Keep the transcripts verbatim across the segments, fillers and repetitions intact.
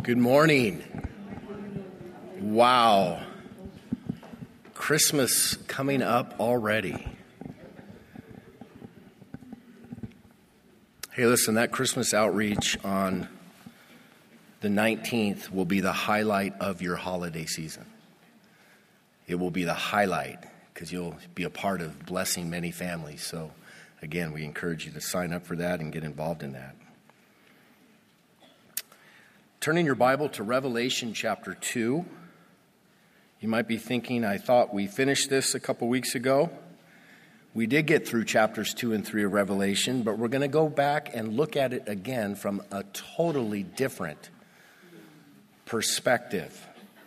Good morning. Wow. Christmas coming up already. Hey, listen, that Christmas outreach on the nineteenth will be the highlight of your holiday season. It will be the highlight because you'll be a part of blessing many families. So, again, we encourage you to sign up for that and get involved in that. Turning your Bible to Revelation chapter two. You might be thinking, I thought we finished this a couple weeks ago. We did get through chapters two and three of Revelation, but we're going to go back and look at it again from a totally different perspective.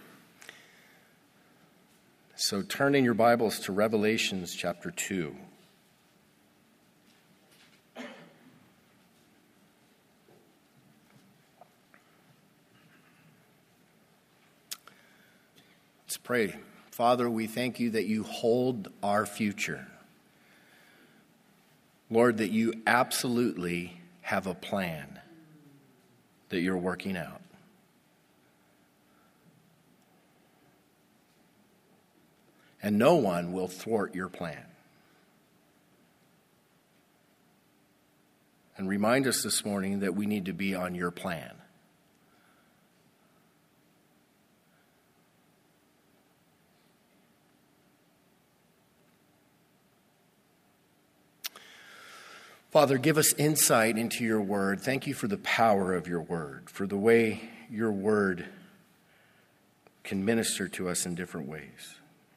So turn in your Bibles to Revelations chapter two. Let's pray. Father, we thank you that you hold our future. Lord, that you absolutely have a plan that you're working out. And no one will thwart your plan. And remind us this morning that we need to be on your plan. Father, give us insight into your word. Thank you for the power of your word, for the way your word can minister to us in different ways.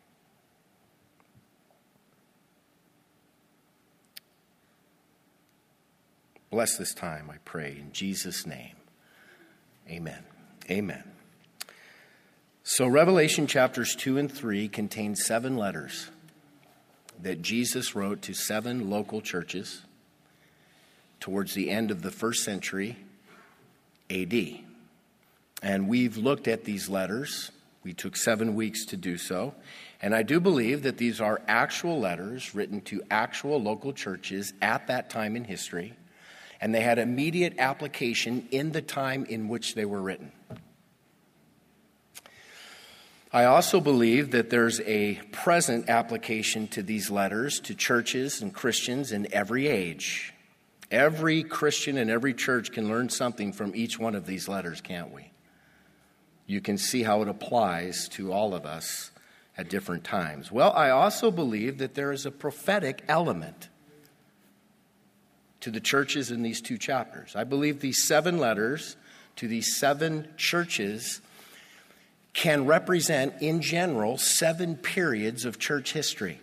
Bless this time, I pray, in Jesus' name. Amen. Amen. So Revelation chapters two and three contain seven letters that Jesus wrote to seven local churches towards the end of the first century A D. And we've looked at these letters. We took seven weeks to do so. And I do believe that these are actual letters written to actual local churches at that time in history. And they had immediate application in the time in which they were written. I also believe that there's a present application to these letters to churches and Christians in every age. Every Christian and every church can learn something from each one of these letters, can't we? You can see how it applies to all of us at different times. Well, I also believe that there is a prophetic element to the churches in these two chapters. I believe these seven letters to these seven churches can represent, in general, seven periods of church history.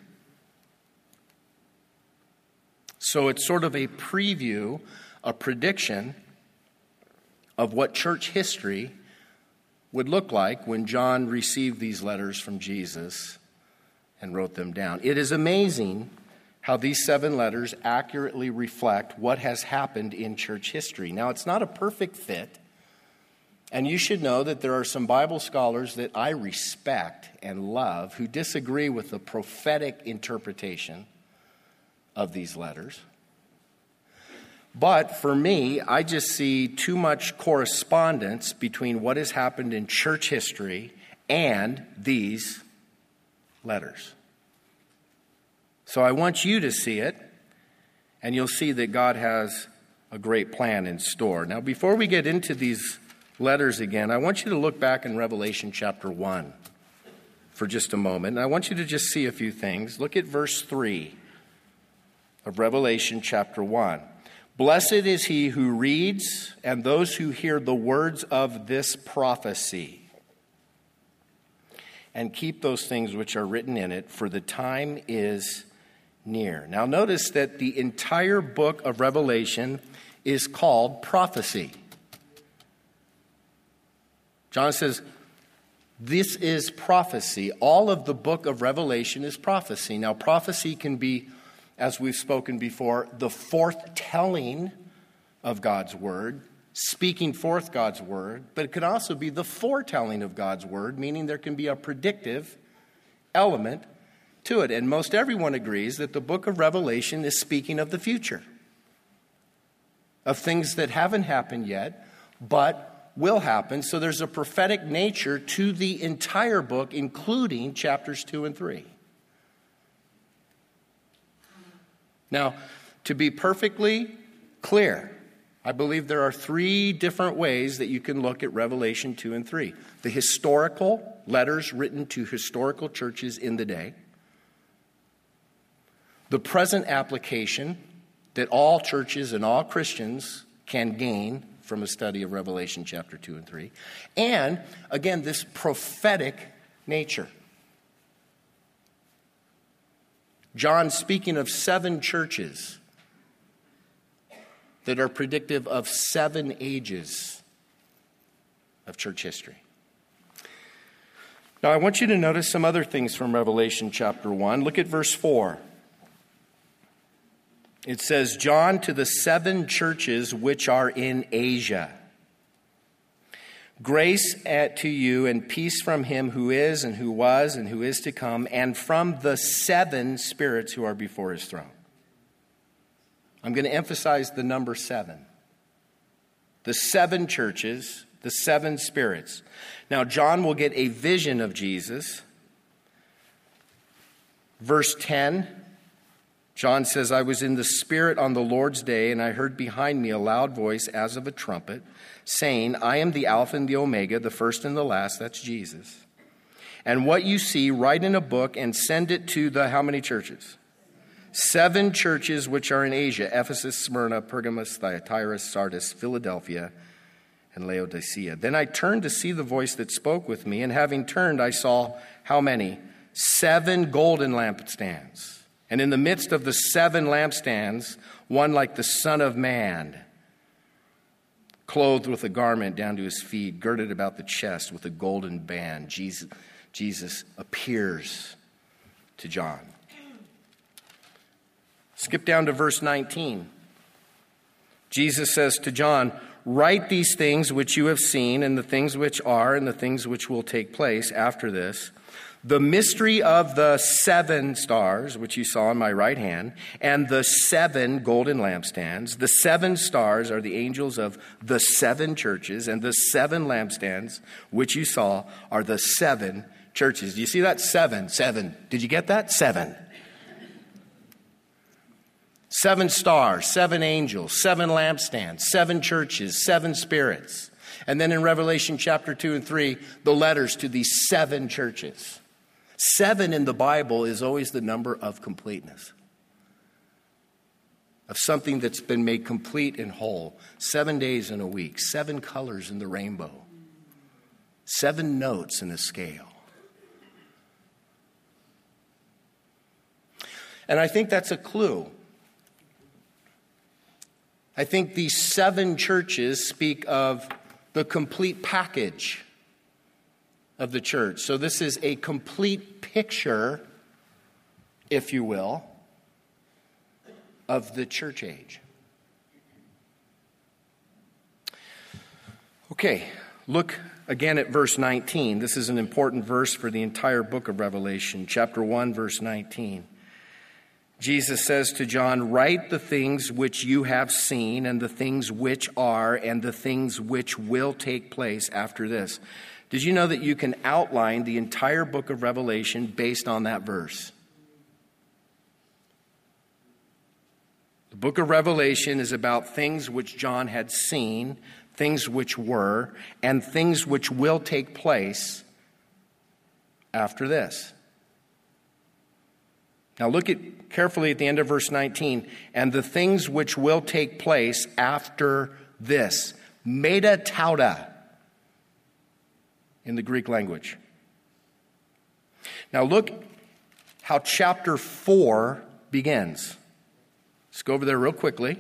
So it's sort of a preview, a prediction of what church history would look like when John received these letters from Jesus and wrote them down. It is amazing how these seven letters accurately reflect what has happened in church history. Now, it's not a perfect fit, and you should know that there are some Bible scholars that I respect and love who disagree with the prophetic interpretation of these letters. But for me, I just see too much correspondence between what has happened in church history and these letters. So I want you to see it, and you'll see that God has a great plan in store. Now, before we get into these letters again, I want you to look back in Revelation chapter one for just a moment. And I want you to just see a few things. Look at verse three. Of Revelation chapter one. Blessed is he who reads and those who hear the words of this prophecy and keep those things which are written in it, for the time is near. Now notice that the entire book of Revelation is called prophecy. John says, this is prophecy. All of the book of Revelation is prophecy. Now prophecy can be, as we've spoken before, the forthtelling of God's word, speaking forth God's word, but it can also be the foretelling of God's word, meaning there can be a predictive element to it. And most everyone agrees that the book of Revelation is speaking of the future, of things that haven't happened yet, but will happen. So there's a prophetic nature to the entire book, including chapters two and three. Now, to be perfectly clear, I believe there are three different ways that you can look at Revelation two and three. The historical letters written to historical churches in the day. The present application that all churches and all Christians can gain from a study of Revelation chapter two and three. And, again, this prophetic nature. John speaking of seven churches that are predictive of seven ages of church history. Now, I want you to notice some other things from Revelation chapter one. Look at verse four. It says, John to the seven churches which are in Asia. Grace at to you and peace from him who is and who was and who is to come, and from the seven spirits who are before his throne. I'm going to emphasize the number seven. The seven churches, the seven spirits. Now, John will get a vision of Jesus. Verse ten, John says, I was in the Spirit on the Lord's day, and I heard behind me a loud voice as of a trumpet, saying, I am the Alpha and the Omega, the first and the last. That's Jesus. And what you see, write in a book and send it to the how many churches? Seven churches which are in Asia: Ephesus, Smyrna, Pergamos, Thyatira, Sardis, Philadelphia, and Laodicea. Then I turned to see the voice that spoke with me, and having turned, I saw how many? Seven golden lampstands. And in the midst of the seven lampstands, one like the Son of Man, clothed with a garment down to his feet, girded about the chest with a golden band. Jesus, Jesus appears to John. Skip down to verse nineteen. Jesus says to John, write these things which you have seen, and the things which are, and the things which will take place after this. The mystery of the seven stars, which you saw in my right hand, and the seven golden lampstands. The seven stars are the angels of the seven churches, and the seven lampstands, which you saw, are the seven churches. Do you see that? Seven, seven. Did you get that? Seven. Seven stars, seven angels, seven lampstands, seven churches, seven spirits. And then in Revelation chapter two and three, the letters to these seven churches. Seven in the Bible is always the number of completeness, of something that's been made complete and whole. Seven days in a week, seven colors in the rainbow, seven notes in a scale. And I think that's a clue. I think these seven churches speak of the complete package of the church. So this is a complete picture, if you will, of the church age. Okay, look again at verse nineteen. This is an important verse for the entire book of Revelation. Chapter one, verse nineteen. Jesus says to John, write the things which you have seen, and the things which are, and the things which will take place after this. Did you know that you can outline the entire book of Revelation based on that verse? The book of Revelation is about things which John had seen, things which were, and things which will take place after this. Now look at carefully at the end of verse nineteen. And the things which will take place after this. Meta tauta in the Greek language. Now look how chapter four begins. Let's go over there real quickly.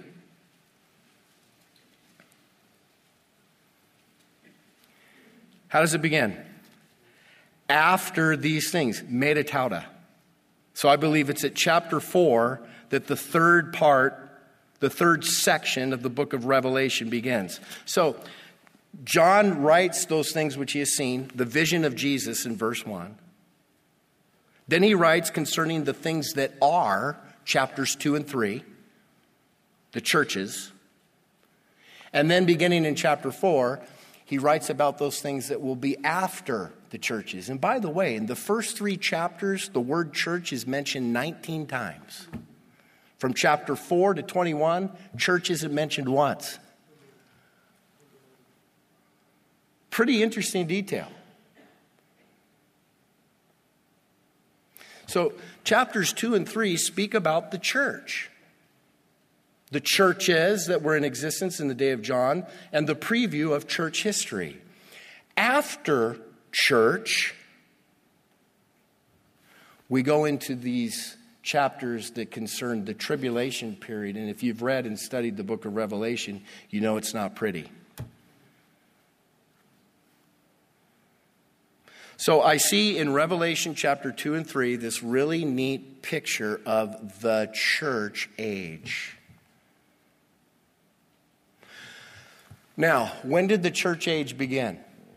How does it begin? After these things, meta tauta. So I believe it's at chapter four that the third part, the third section of the book of Revelation begins. So John writes those things which he has seen, the vision of Jesus in verse one. Then he writes concerning the things that are, chapters two and three, the churches. And then beginning in chapter four, he writes about those things that will be after the churches. And by the way, in the first three chapters, the word church is mentioned nineteen times. From chapter four to twenty-one, church isn't mentioned once. Pretty interesting detail. So chapters two and three speak about the church. The churches that were in existence in the day of John, and the preview of church history. After church, we go into these chapters that concern the tribulation period. And if you've read and studied the book of Revelation, you know it's not pretty. So I see in Revelation chapter two and three this really neat picture of the church age. Now, when did the church age begin?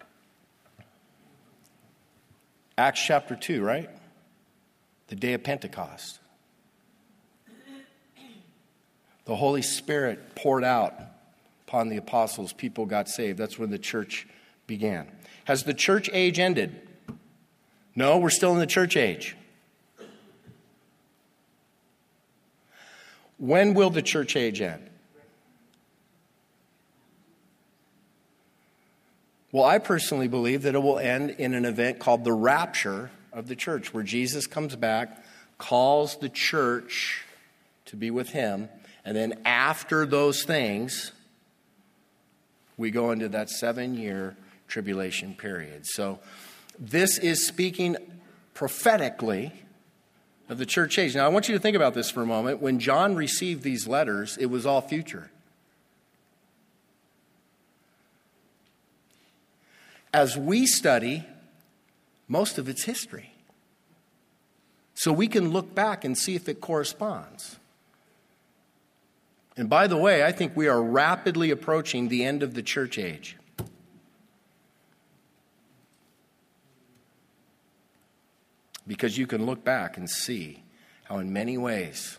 Acts chapter two, right? The day of Pentecost. The Holy Spirit poured out upon the apostles. People got saved. That's when the church began. Has the church age ended? No, we're still in the church age. When will the church age end? Well, I personally believe that it will end in an event called the rapture of the church, where Jesus comes back, calls the church to be with him, and then after those things, we go into that seven-year tribulation period. So this is speaking prophetically of the church age. Now, I want you to think about this for a moment. When John received these letters, it was all future. As we study, most of it's history. So we can look back and see if it corresponds. And by the way, I think we are rapidly approaching the end of the church age. Because you can look back and see how in many ways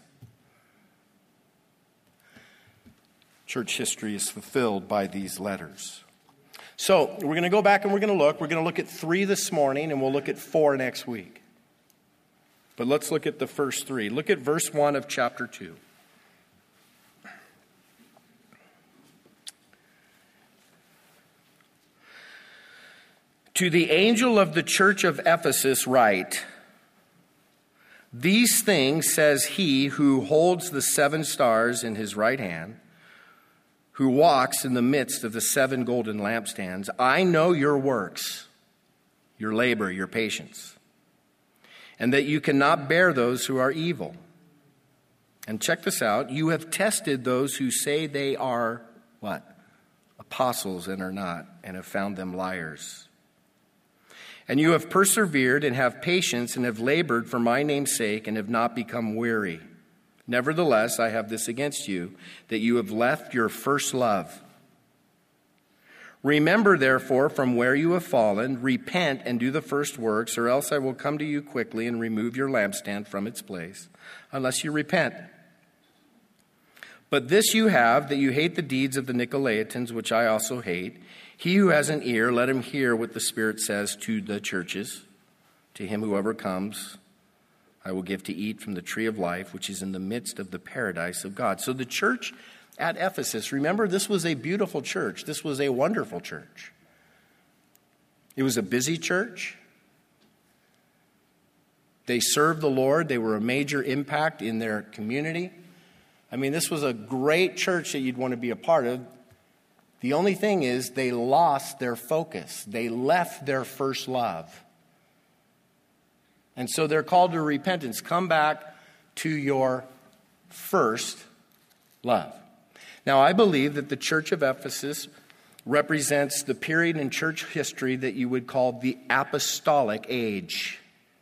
church history is fulfilled by these letters. So we're going to go back and we're going to look. We're going to look at three this morning, and we'll look at four next week. But let's look at the first three. Look at verse one of chapter two. To the angel of the church of Ephesus write, these things says he who holds the seven stars in his right hand, who walks in the midst of the seven golden lampstands. I know your works, your labor, your patience, and that you cannot bear those who are evil. And check this out. You have tested those who say they are, what? Apostles and are not, and have found them liars. And you have persevered and have patience and have labored for my name's sake and have not become weary. Nevertheless, I have this against you, that you have left your first love. Remember, therefore, from where you have fallen, repent and do the first works, or else I will come to you quickly and remove your lampstand from its place, unless you repent. But this you have, that you hate the deeds of the Nicolaitans, which I also hate. He who has an ear, let him hear what the Spirit says to the churches. To him who overcomes, I will give to eat from the tree of life, which is in the midst of the paradise of God. So the church at Ephesus, remember, this was a beautiful church. This was a wonderful church. It was a busy church. They served the Lord. They were a major impact in their community. I mean, this was a great church that you'd want to be a part of. The only thing is they lost their focus. They left their first love. And so they're called to repentance. Come back to your first love. Now, I believe that the church of Ephesus represents the period in church history that you would call the apostolic age.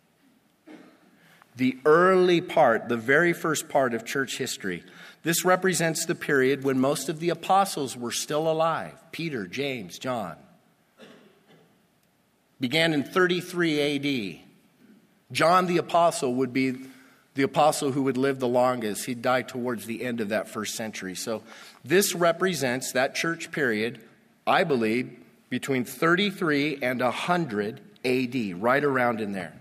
The early part, the very first part of church history. This represents the period when most of the apostles were still alive. Peter, James, John. Began in thirty-three A D. John the apostle would be the apostle who would live the longest. He'd die towards the end of that first century. So this represents that church period, I believe, between thirty-three and one hundred A D, right around in there.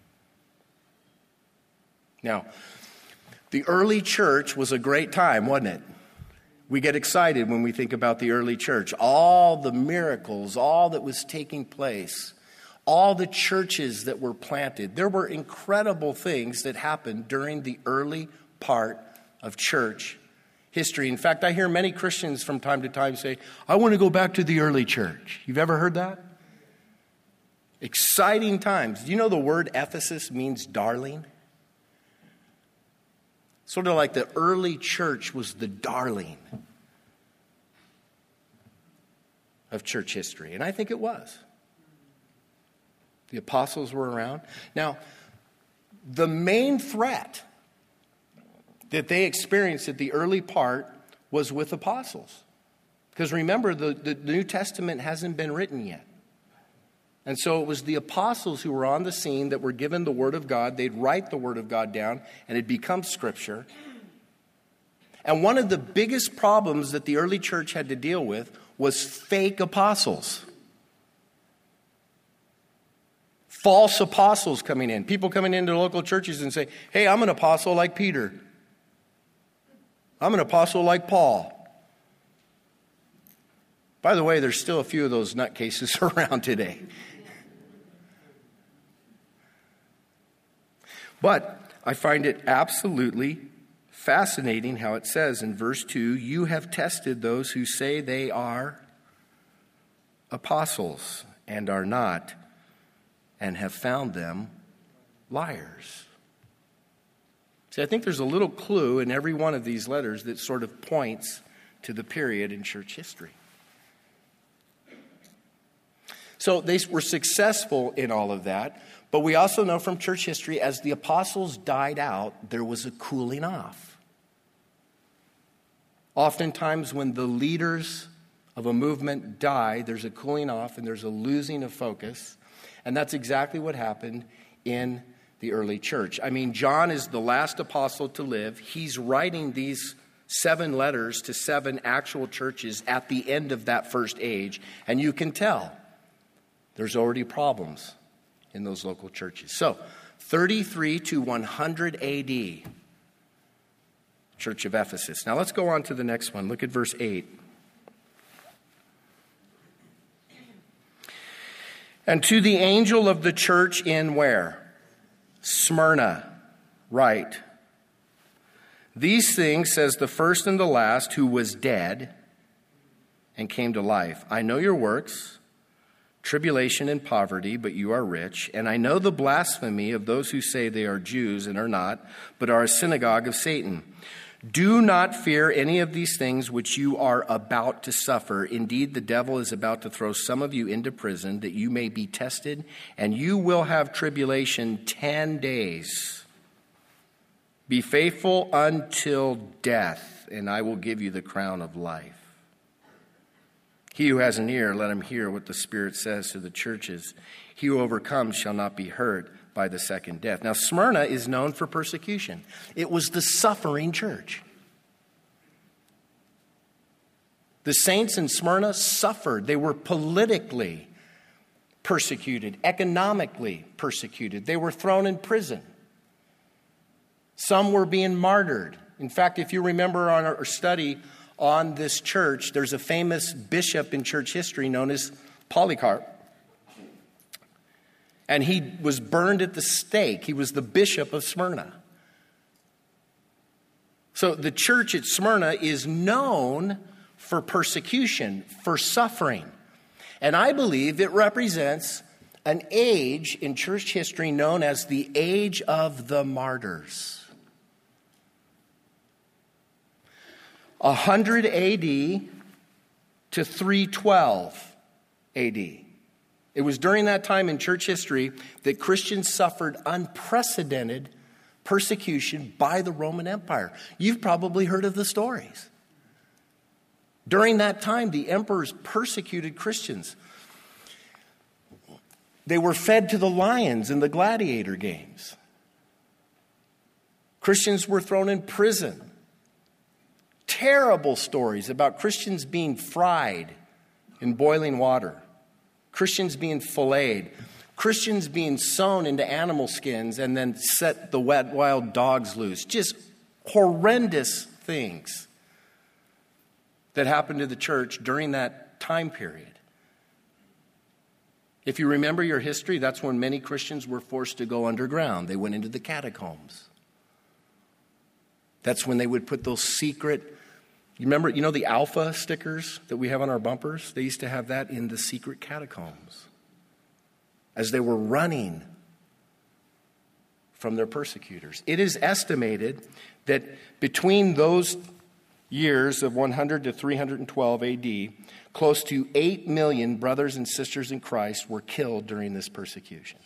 Now, the early church was a great time, wasn't it? We get excited when we think about the early church. All the miracles, all that was taking place, all the churches that were planted. There were incredible things that happened during the early part of church history. In fact, I hear many Christians from time to time say, I want to go back to the early church. You've ever heard that? Exciting times. Do you know the word Ephesus means darling? Sort of like the early church was the darling of church history. And I think it was. The apostles were around. Now, the main threat that they experienced at the early part was with apostles. Because remember, the, the New Testament hasn't been written yet. And so it was the apostles who were on the scene that were given the Word of God. They'd write the Word of God down, and it becomes Scripture. And one of the biggest problems that the early church had to deal with was fake apostles. False apostles coming in. People coming into local churches and say, hey, I'm an apostle like Peter. I'm an apostle like Paul. By the way, there's still a few of those nutcases around today. But I find it absolutely fascinating how it says in verse two, you have tested those who say they are apostles and are not, and have found them liars. See, I think there's a little clue in every one of these letters that sort of points to the period in church history. So they were successful in all of that. But we also know from church history, as the apostles died out, there was a cooling off. Oftentimes when the leaders of a movement die, there's a cooling off and there's a losing of focus. And that's exactly what happened in the early church. I mean, John is the last apostle to live. He's writing these seven letters to seven actual churches at the end of that first age. And you can tell there's already problems in those local churches. So, thirty-three to one hundred A D, Church of Ephesus. Now let's go on to the next one. Look at verse eight. And to the angel of the church in where? Smyrna, write. These things says the first and the last, who was dead and came to life. I know your works, tribulation and poverty, but you are rich. And I know the blasphemy of those who say they are Jews and are not, but are a synagogue of Satan. Do not fear any of these things which you are about to suffer. Indeed, the devil is about to throw some of you into prison that you may be tested, and you will have tribulation ten days. Be faithful until death, and I will give you the crown of life. He who has an ear, let him hear what the Spirit says to the churches. He who overcomes shall not be hurt by the second death. Now, Smyrna is known for persecution. It was the suffering church. The saints in Smyrna suffered. They were politically persecuted, economically persecuted. They were thrown in prison. Some were being martyred. In fact, if you remember on our study on this church, there's a famous bishop in church history known as Polycarp. And he was burned at the stake. He was the bishop of Smyrna. So the church at Smyrna is known for persecution, for suffering. And I believe it represents an age in church history known as the age of the martyrs. one hundred A D to three twelve A D. It was during that time in church history that Christians suffered unprecedented persecution by the Roman Empire. You've probably heard of the stories. During that time, the emperors persecuted Christians. They were fed to the lions in the gladiator games. Christians were thrown in prison. Terrible stories about Christians being fried in boiling water. Christians being filleted, Christians being sewn into animal skins and then set the wet wild dogs loose. Just horrendous things that happened to the church during that time period. If you remember your history, that's when many Christians were forced to go underground. They went into the catacombs. That's when they would put those secret, you remember, you know the Alpha stickers that we have on our bumpers? They used to have that in the secret catacombs as they were running from their persecutors. It is estimated that between those years of one hundred to three hundred twelve A D, close to eight million brothers and sisters in Christ were killed during this persecution.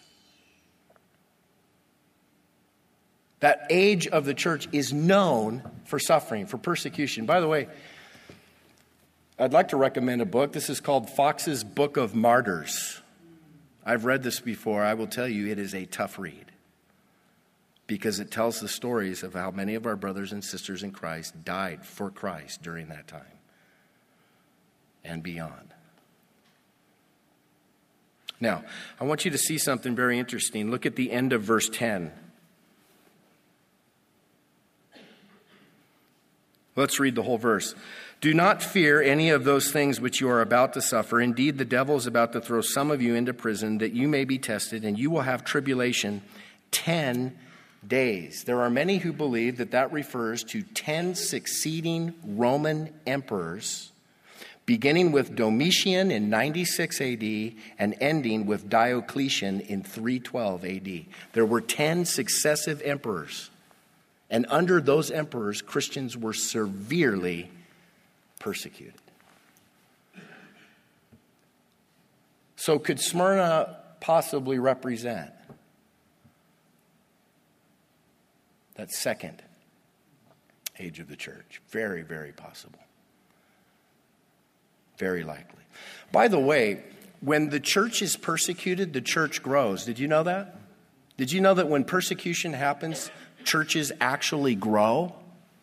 That age of the church is known for suffering, for persecution. By the way, I'd like to recommend a book. This is called Fox's Book of Martyrs. I've read this before. I will tell you it is a tough read because it tells the stories of how many of our brothers and sisters in Christ died for Christ during that time and beyond. Now, I want you to see something very interesting. Look at the end of verse ten. Let's read the whole verse. Do not fear any of those things which you are about to suffer. Indeed, the devil is about to throw some of you into prison that you may be tested, and you will have tribulation ten days. There are many who believe that that refers to ten succeeding Roman emperors, beginning with Domitian in ninety-six A D and ending with Diocletian in three twelve A D. There were ten successive emperors. And under those emperors, Christians were severely persecuted. So could Smyrna possibly represent that second age of the church? Very, very possible. Very likely. By the way, when the church is persecuted, the church grows. Did you know that? Did you know that when persecution happens, churches actually grow?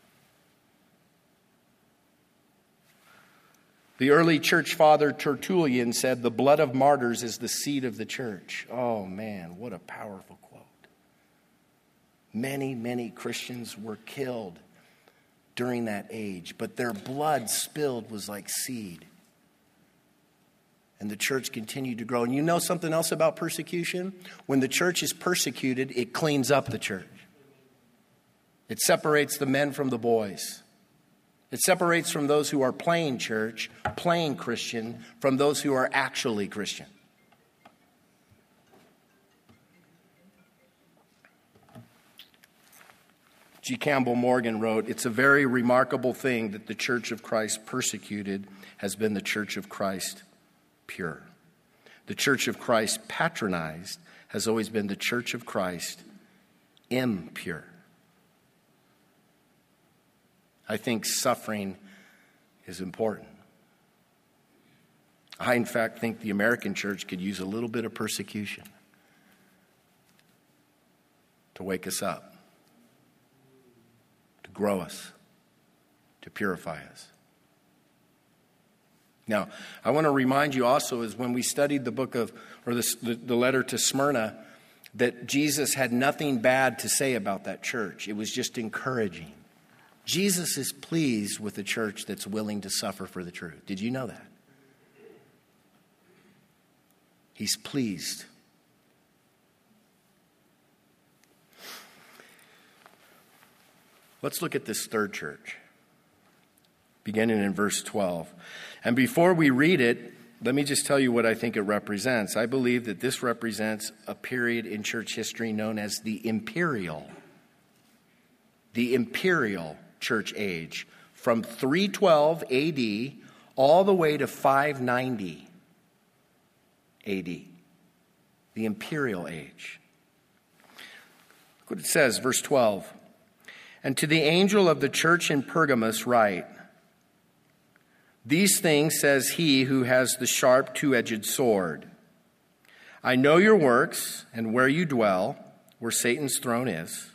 The early church father Tertullian said, the blood of martyrs is the seed of the church. Oh man, what a powerful quote. Many, many Christians were killed during that age, but their blood spilled was like seed. And the church continued to grow. And you know something else about persecution? When the church is persecuted, it cleans up the church. It separates the men from the boys. It separates from those who are playing church, playing Christian, from those who are actually Christian. G. Campbell Morgan wrote, it's a very remarkable thing that the church of Christ persecuted has been the church of Christ pure. The church of Christ patronized has always been the church of Christ impure. I think suffering is important. I, in fact, think the American church could use a little bit of persecution to wake us up, to grow us, to purify us. Now, I want to remind you also, is when we studied the book of, or the, the, the letter to Smyrna, that Jesus had nothing bad to say about that church. It was just encouraging. Jesus is pleased with a church that's willing to suffer for the truth. Did you know that? He's pleased. Let's look at this third church, beginning in verse twelve. And before we read it, let me just tell you what I think it represents. I believe that this represents a period in church history known as the imperial. The imperial church age, from three twelve A D all the way to five ninety A D. The imperial age. Look what it says, verse twelve. And to the angel of the church in Pergamos write, these things says he who has the sharp two-edged sword. I know your works and where you dwell, where Satan's throne is.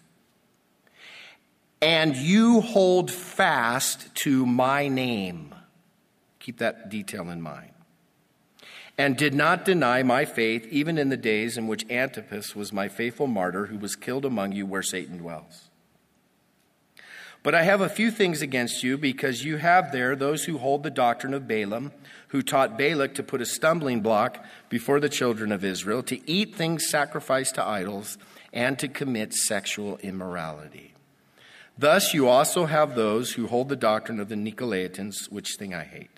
And you hold fast to my name. Keep that detail in mind. and did not deny my faith even in the days in which Antipas was my faithful martyr, who was killed among you where Satan dwells. But I have a few things against you, because you have there those who hold the doctrine of Balaam, who taught Balak to put a stumbling block before the children of Israel, to eat things sacrificed to idols, and to commit sexual immorality. Thus you also have those who hold the doctrine of the Nicolaitans, which thing I hate.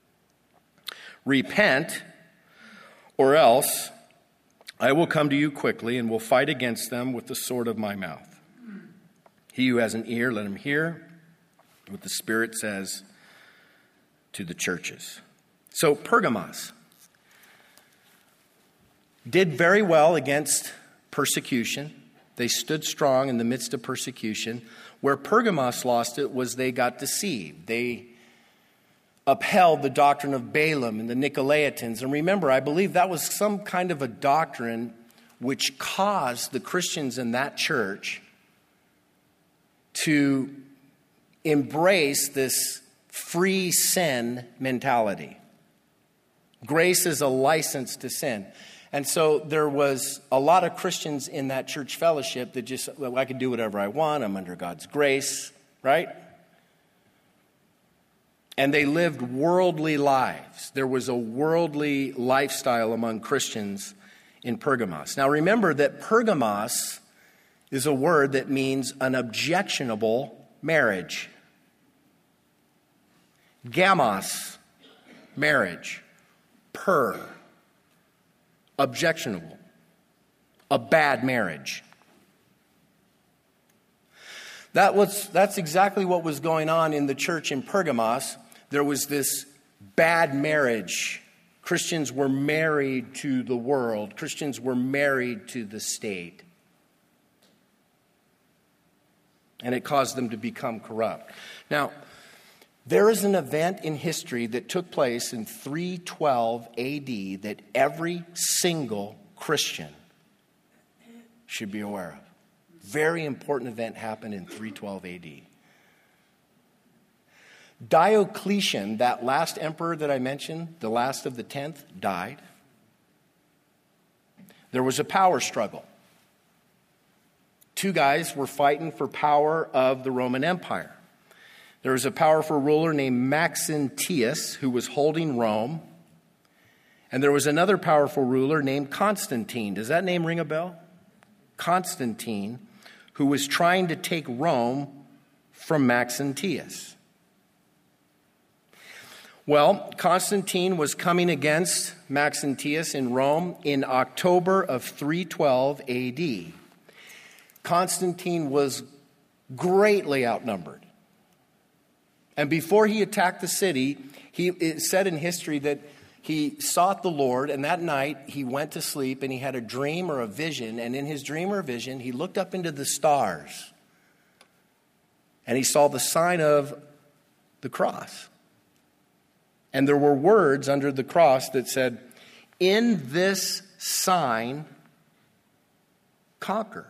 Repent, or else I will come to you quickly and will fight against them with the sword of my mouth. He who has an ear, let him hear what the Spirit says to the churches. So Pergamos did very well against persecution. They stood strong in the midst of persecution. Where Pergamos lost it was they got deceived. They upheld the doctrine of Balaam and the Nicolaitans. And remember, I believe that was some kind of a doctrine which caused the Christians in that church to embrace this free sin mentality. Grace is a license to sin. And so there was a lot of Christians in that church fellowship that just, well, I can do whatever I want. I'm under God's grace, right? And they lived worldly lives. There was a worldly lifestyle among Christians in Pergamos. Now remember that Pergamos is a word that means an objectionable marriage. Gamos, marriage. Per, objectionable. A bad marriage. That was, that's exactly what was going on in the church in Pergamos. There was this bad marriage. Christians were married to the world. Christians were married to the state. And it caused them to become corrupt. Now, there is an event in history that took place in three twelve A D that every single Christian should be aware of. Very important event happened in three twelve A D. Diocletian, that last emperor that I mentioned, the last of the tenth, died. There was a power struggle. Two guys were fighting for power of the Roman Empire. There was a powerful ruler named Maxentius who was holding Rome. And there was another powerful ruler named Constantine. Does that name ring a bell? Constantine, who was trying to take Rome from Maxentius. Well, Constantine was coming against Maxentius in Rome in October of three twelve A D. Constantine was greatly outnumbered. And before he attacked the city, he, it said in history that he sought the Lord, and that night he went to sleep and he had a dream or a vision. And in his dream or vision, he looked up into the stars and he saw the sign of the cross. And there were words under the cross that said, "In this sign, conquer."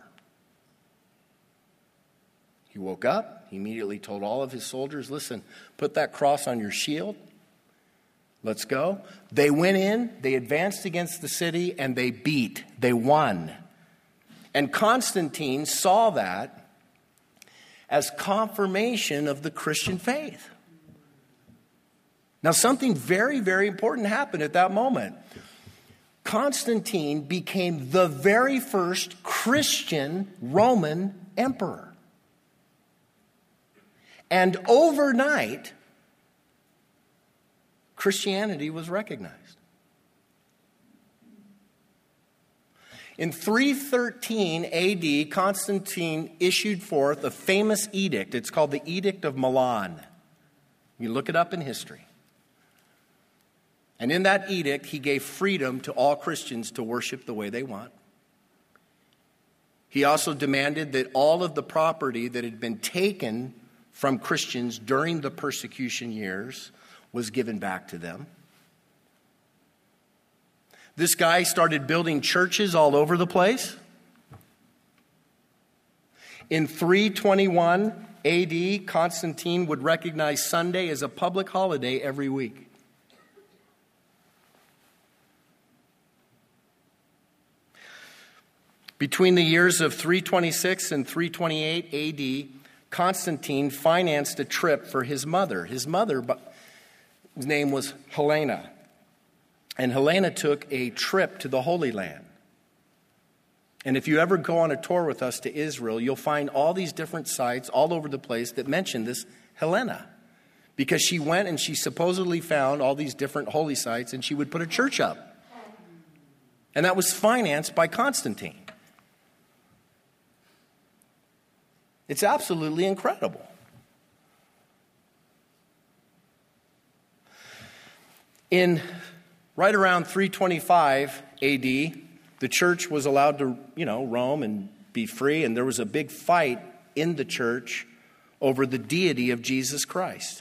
He woke up. He immediately told all of his soldiers, "Listen, put that cross on your shield. Let's go." They went in, they advanced against the city, and they beat. They won. And Constantine saw that as confirmation of the Christian faith. Now, something very, very important happened at that moment. Constantine became the very first Christian Roman emperor. And overnight, Christianity was recognized. In three thirteen A D, Constantine issued forth a famous edict. It's called the Edict of Milan. You look it up in history. And in that edict, he gave freedom to all Christians to worship the way they want. He also demanded that all of the property that had been taken from Christians during the persecution years was given back to them. This guy started building churches all over the place. In three twenty-one A D, Constantine would recognize Sunday as a public holiday every week. Between the years of three twenty-six and three twenty-eight A D, Constantine financed a trip for his mother. His mother's name was Helena. And Helena took a trip to the Holy Land. And if you ever go on a tour with us to Israel, you'll find all these different sites all over the place that mention this Helena. Because she went and she supposedly found all these different holy sites and she would put a church up. And that was financed by Constantine. It's absolutely incredible. In right around three twenty-five A D, the church was allowed to, you know, roam and be free, and there was a big fight in the church over the deity of Jesus Christ.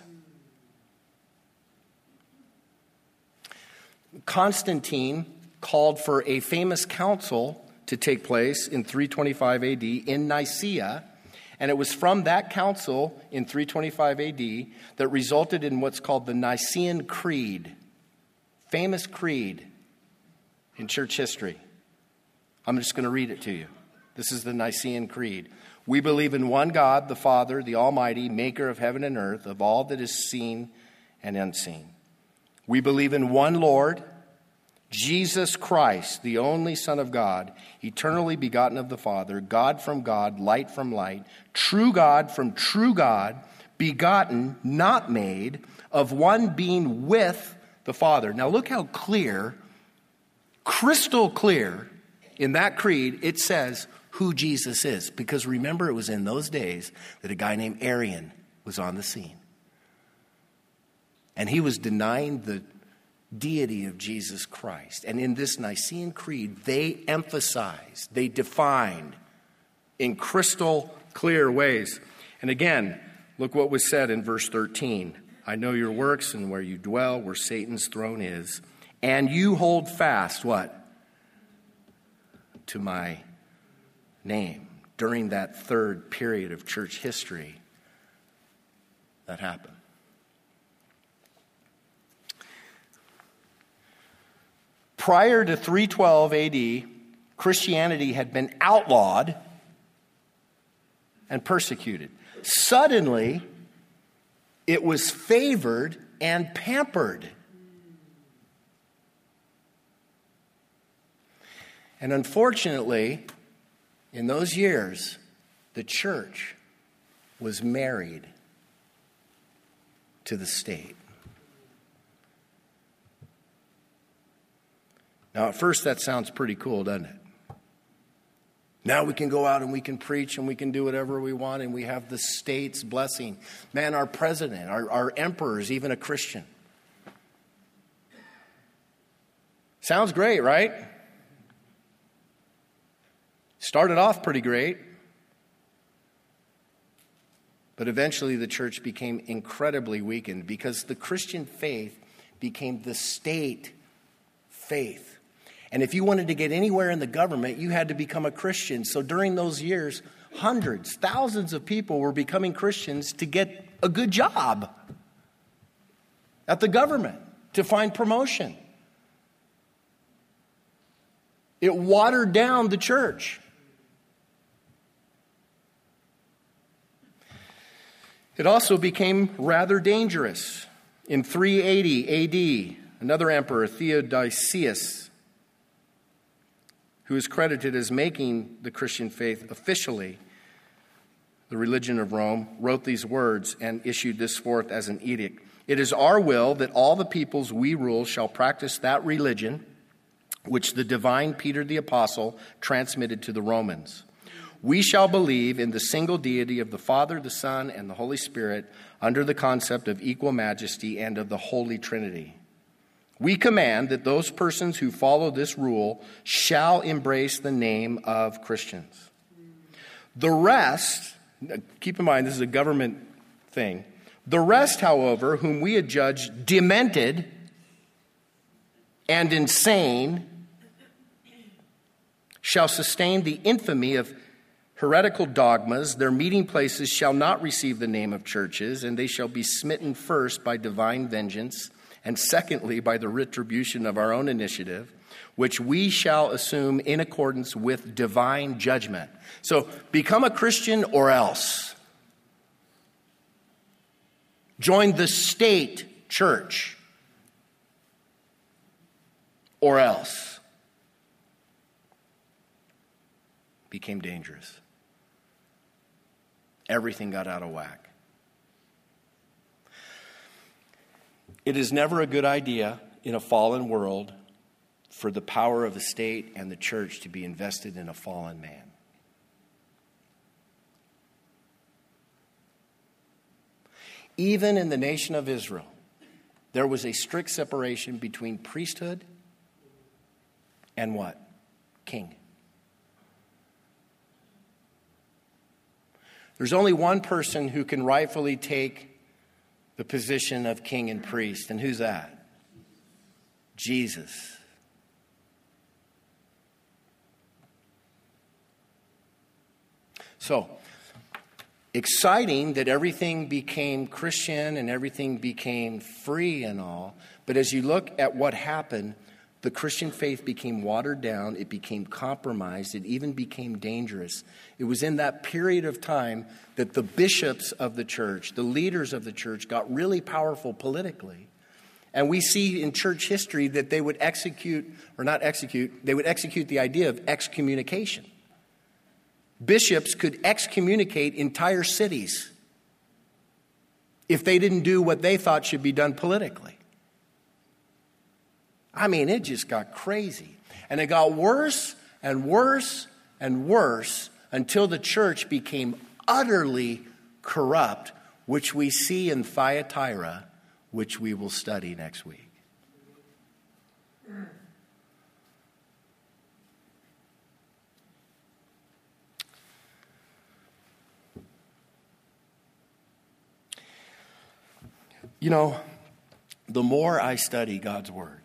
Constantine called for a famous council to take place in three twenty-five A D in Nicaea. And it was from that council in three twenty-five A D that resulted in what's called the Nicene Creed. Famous creed in church history. I'm just going to read it to you. This is the Nicene Creed. We believe in one God, the Father, the Almighty, maker of heaven and earth, of all that is seen and unseen. We believe in one Lord, Jesus Christ, the only Son of God, eternally begotten of the Father, God from God, light from light, true God from true God, begotten, not made, of one being with the Father. Now look how clear, crystal clear, in that creed, it says who Jesus is. Because remember, it was in those days that a guy named Arian was on the scene. And he was denying the deity of Jesus Christ. And in this Nicene Creed, they emphasized, they defined in crystal clear ways. And again, look what was said in verse thirteen. I know your works and where you dwell, where Satan's throne is. And you hold fast, what? To my name. During that third period of church history that happened. Prior to three twelve A D, Christianity had been outlawed and persecuted. Suddenly, it was favored and pampered. And unfortunately, in those years, the church was married to the state. Now, at first, that sounds pretty cool, doesn't it? Now we can go out and we can preach and we can do whatever we want and we have the state's blessing. Man, our president, our, our emperor is even a Christian. Sounds great, right? Started off pretty great. But eventually the church became incredibly weakened because the Christian faith became the state faith. And if you wanted to get anywhere in the government, you had to become a Christian. So during those years, hundreds, thousands of people were becoming Christians to get a good job at the government, to find promotion. It watered down the church. It also became rather dangerous. In three eighty A D, another emperor, Theodosius, who is credited as making the Christian faith officially the religion of Rome, wrote these words and issued this forth as an edict. It is our will that all the peoples we rule shall practice that religion which the divine Peter the Apostle transmitted to the Romans. We shall believe in the single deity of the Father, the Son, and the Holy Spirit under the concept of equal majesty and of the Holy Trinity. We command that those persons who follow this rule shall embrace the name of Christians. The rest, keep in mind this is a government thing, the rest, however, whom we adjudge demented and insane, shall sustain the infamy of heretical dogmas. Their meeting places shall not receive the name of churches, and they shall be smitten first by divine vengeance, and secondly, by the retribution of our own initiative. which we shall assume in accordance with divine judgment. So become a Christian or else. Join the state church or else. Became dangerous. Everything got out of whack. It is never a good idea in a fallen world for the power of the state and the church to be invested in a fallen man. Even in the nation of Israel, there was a strict separation between priesthood and what? King. There's only one person who can rightfully take the position of king and priest. And who's that? Jesus. So, exciting that everything became Christian and everything became free and all. But as you look at what happened, the Christian faith became watered down. It became compromised. It even became dangerous. It was in that period of time that the bishops of the church, the leaders of the church, got really powerful politically. And we see in church history that they would execute, or not execute, they would execute the idea of excommunication. Bishops could excommunicate entire cities if they didn't do what they thought should be done politically. I mean, it just got crazy. And it got worse and worse and worse until the church became utterly corrupt, which we see in Thyatira, which we will study next week. You know, the more I study God's Word,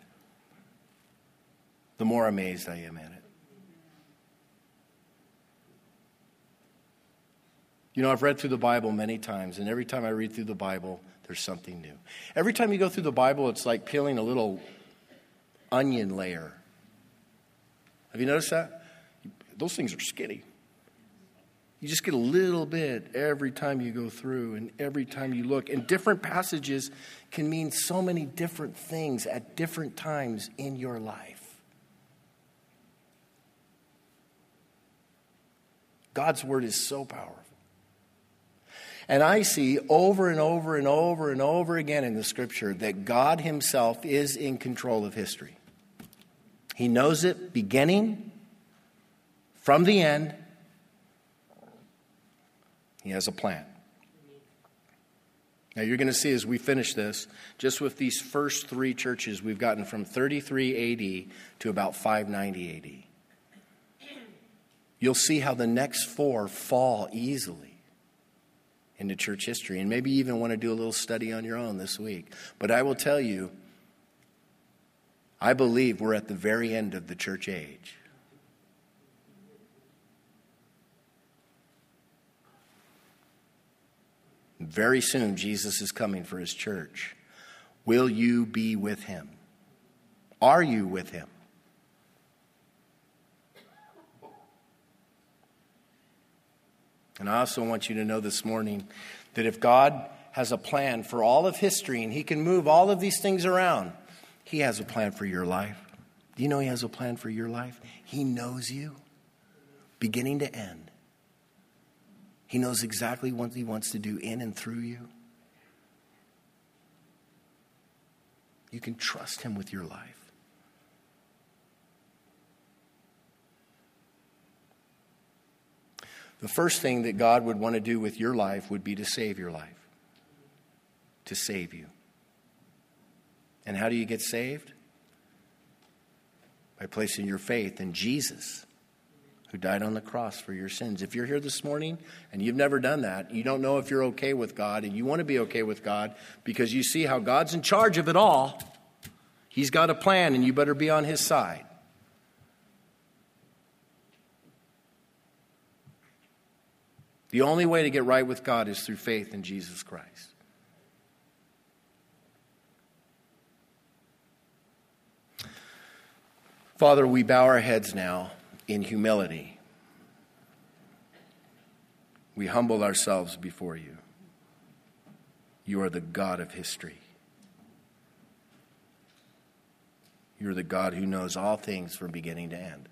the more amazed I am at it. You know, I've read through the Bible many times, and every time I read through the Bible, there's something new. Every time you go through the Bible, it's like peeling a little onion layer. Have you noticed that? Those things are skinny. You just get a little bit every time you go through and every time you look. And different passages can mean so many different things at different times in your life. God's Word is so powerful. And I see over and over and over and over again in the Scripture that God Himself is in control of history. He knows it beginning from the end. He has a plan. Now you're going to see as we finish this, just with these first three churches, we've gotten from thirty-three A D to about five ninety A D. You'll see how the next four fall easily into church history. And maybe you even want to do a little study on your own this week. But I will tell you, I believe we're at the very end of the church age. Very soon, Jesus is coming for His church. Will you be with Him? Are you with Him? And I also want you to know this morning that if God has a plan for all of history and He can move all of these things around, He has a plan for your life. Do you know He has a plan for your life? He knows you, beginning to end. He knows exactly what He wants to do in and through you. You can trust Him with your life. The first thing that God would want to do with your life would be to save your life. To save you. And how do you get saved? By placing your faith in Jesus, who died on the cross for your sins. If you're here this morning and you've never done that, you don't know if you're okay with God, and you want to be okay with God because you see how God's in charge of it all. He's got a plan, and you better be on His side. The only way to get right with God is through faith in Jesus Christ. Father, we bow our heads now in humility. We humble ourselves before you. You are the God of history. You're the God who knows all things from beginning to end.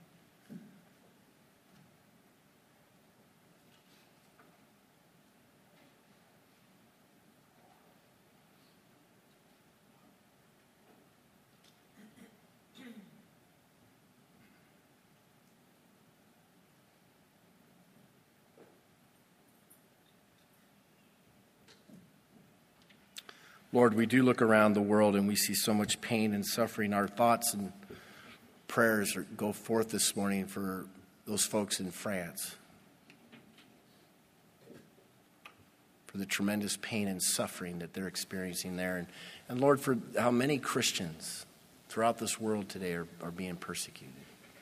Lord, we do look around the world and we see so much pain and suffering. Our thoughts and prayers are, go forth this morning for those folks in France, for the tremendous pain and suffering that they're experiencing there. And, and Lord, for how many Christians throughout this world today are, are being persecuted.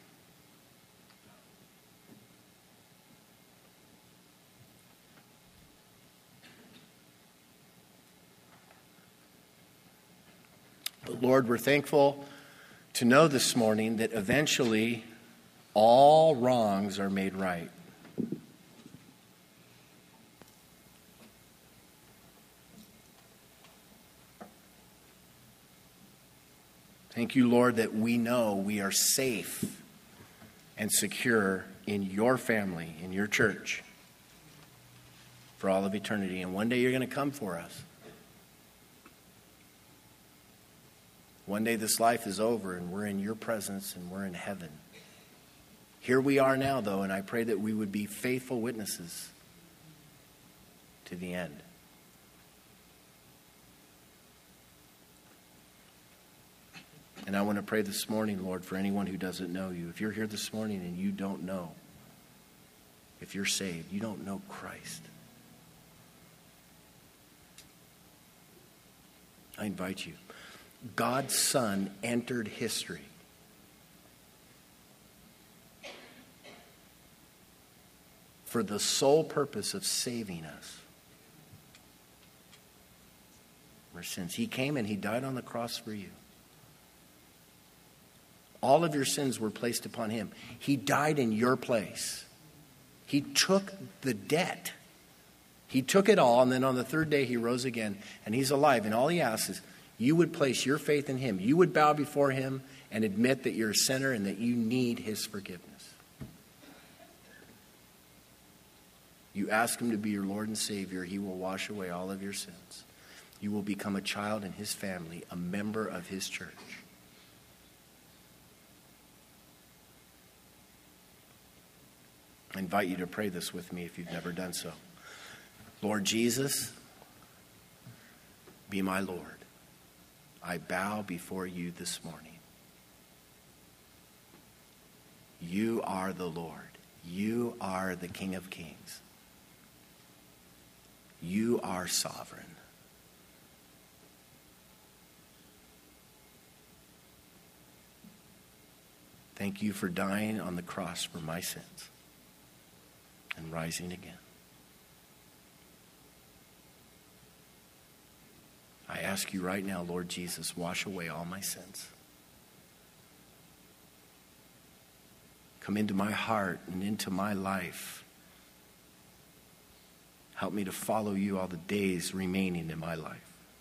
But Lord, we're thankful to know this morning that eventually all wrongs are made right. Thank you, Lord, that we know we are safe and secure in your family, in your church, for all of eternity. And one day you're going to come for us. One day this life is over and we're in your presence and we're in heaven. Here we are now, though, and I pray that we would be faithful witnesses to the end. And I want to pray this morning, Lord, for anyone who doesn't know you. If you're here this morning and you don't know, if you're saved, you don't know Christ, I invite you. God's Son entered history for the sole purpose of saving us from our sins. He came and he died on the cross for you. All of your sins were placed upon him. He died in your place. He took the debt. He took it all, and then on the third day he rose again, and he's alive. And all he asks is, you would place your faith in him. You would bow before him and admit that you're a sinner and that you need his forgiveness. You ask him to be your Lord and Savior. He will wash away all of your sins. You will become a child in his family, a member of his church. I invite you to pray this with me if you've never done so. Lord Jesus, be my Lord. I bow before you this morning. You are the Lord. You are the King of Kings. You are sovereign. Thank you for dying on the cross for my sins and rising again. I ask you right now, Lord Jesus, wash away all my sins. Come into my heart and into my life. Help me to follow you all the days remaining in my life.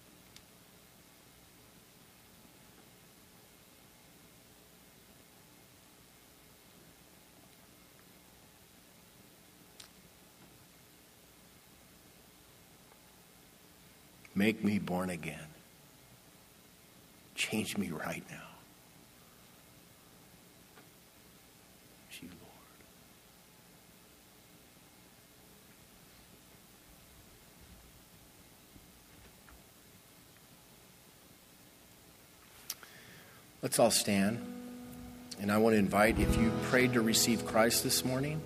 Make me born again. Change me right now. Thank you, Lord. Let's all stand. And I want to invite, if you prayed to receive Christ this morning,